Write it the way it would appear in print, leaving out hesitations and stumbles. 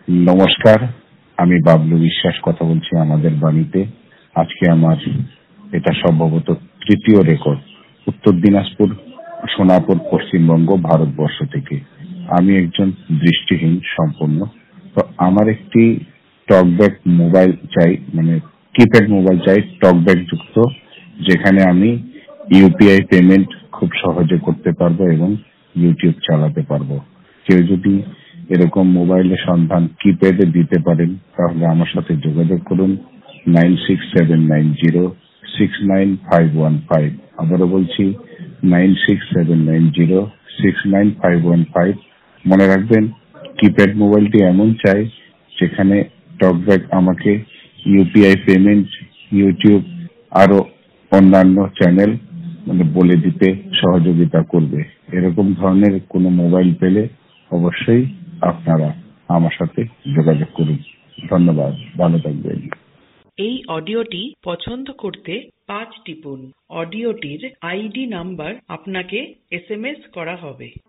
নমস্কার, আমি বাবলু বিশ্বাস কথা বলছি আমাদের বাণীতে। আজকে আমার এটা সম্ভবত তৃতীয় রেকর্ড, উত্তর দিনাজপুর, সোনাপুর, পশ্চিমবঙ্গ, ভারতবর্ষ থেকে। আমি একজন দৃষ্টিহীন সম্পূর্ণ। তো আমার একটি টকব্যাক মোবাইল চাই, মানে কিপ্যাড মোবাইল চাই, টকব্যাক যুক্ত, যেখানে আমি ইউপিআই পেমেন্ট খুব সহজে করতে পারবো এবং ইউটিউব চালাতে পারবো। কেউ যদি এরকম মোবাইলের সন্ধান কিপ্যাডে দিতে পারেন তাহলে আমার সাথে যোগাযোগ করুন 9679069515। আবারও বলছি 9679069515। মনে রাখবেন, কিপ্যাড মোবাইলটি এমন চাই যেখানে টকব্যাক আমাকে ইউপিআই পেমেন্ট, ইউটিউব আরো অন্যান্য চ্যানেল বলে দিতে সহযোগিতা করবে। এরকম ধরনের কোনো মোবাইল পেলে অবশ্যই আপনারা আমার সাথে যোগাযোগ করুন। ধন্যবাদ, ভালো থাকবেন। এই অডিওটি পছন্দ করতে 5 টিপুন। অডিওটির আইডি নাম্বার আপনাকে SMS করা হবে।